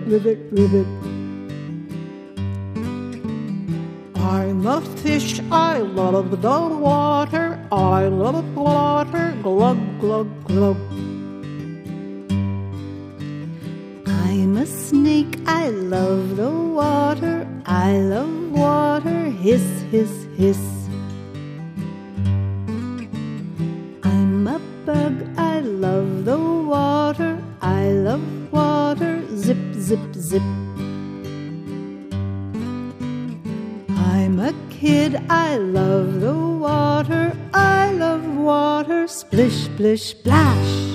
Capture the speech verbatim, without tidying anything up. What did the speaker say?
rivet, rivet. I'm a fish, I love the water, I love water, glug, glug, glug. I'm a snake, I love the water, I love water, hiss, hiss, hiss. I'm a bug, I love the water, I love water, zip, zip, zip. I'm a kid, I love the water, I love water, splish, splish, splash.